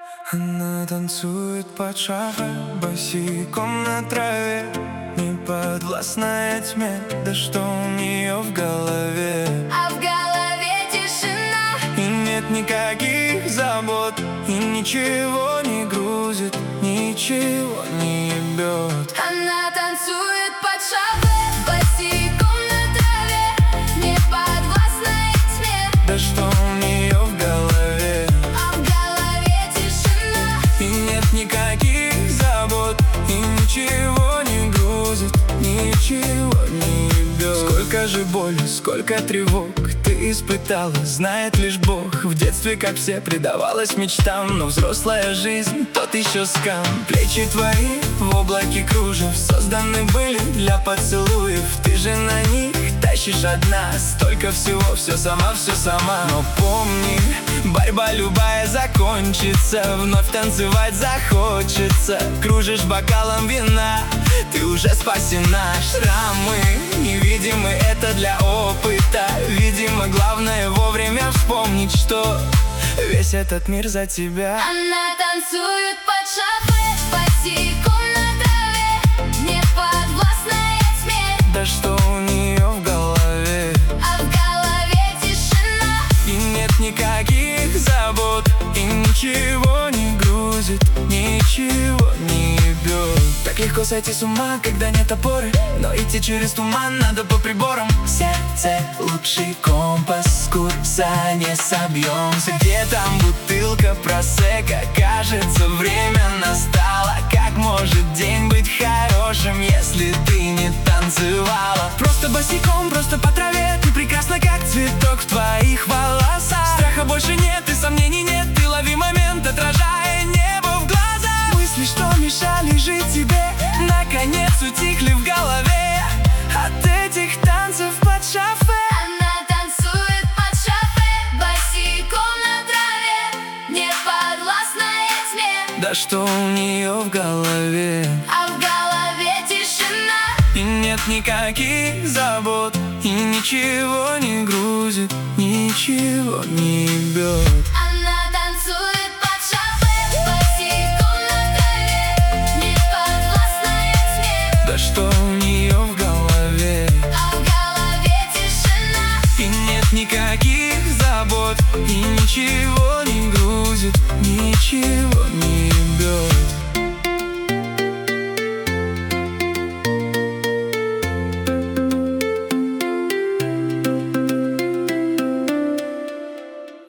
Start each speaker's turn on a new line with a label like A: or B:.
A: Она танцует под шафе, босиком на траве, не подвластная тьме, да что у нее в голове.
B: А в голове тишина,
A: И нет никаких забот, и ничего не грузит, ничего не ебет.
B: она танцует под шафе, босиком на траве, не подвластная тьме,
A: Да что у нее в голове.
B: а в голове тишина.
A: И нет никаких забот, и ничего не грузит, ничего не ебет. Сколько же боли, сколько тревог ты испытала, знает лишь Бог. В детстве, как все, предавалась мечтам, но взрослая жизнь, тот еще скам. Плечи твои в облаке кружев созданы были для поцелуев. Ты же на них тащишь одна столько всего, все сама, все сама. Но помни, борьба любая закончится, вновь танцевать захочется. Кружишь бокалом вина, ты уже спасена. Шрамы невидимы, это для опыта. Видимо, главное вовремя вспомнить, что весь этот мир за тебя.
B: Она танцует под шафе, босиком на траве, не подвластная тьме,
A: Да что у нее в голове.
B: а в голове тишина.
A: И нет никаких забот, и ничего не грузит, ничего не ебет. Так легко сойти с ума, когда нет опоры, но идти через туман надо по приборам. Сердце — лучший компас, с курса не собьемся. Где там бутылка просека? Кажется, время настало. Как может день быть хорошим, если ты не танцевала? Просто босиком, просто по траве, ты прекрасна, как цветок в твоих волосах. Страха больше нет и сомнений нет, ты лови момент, отражая небо в глаза. Мысли, что мешали жить тебе, наконец утихли в голове от этих танцев под шафе.
B: Она танцует под шафе, босиком на траве, не подвластная тьме,
A: Да что у нее в голове.
B: а в голове тишина.
A: И нет никаких забот, и ничего не грузит, ничего не ебет.
B: Она танцует под шафе, босиком на траве, не подвластная тьме,
A: Да что у нее в голове.
B: а в голове тишина.
A: И нет никаких забот, и ничего не грузит, ничего не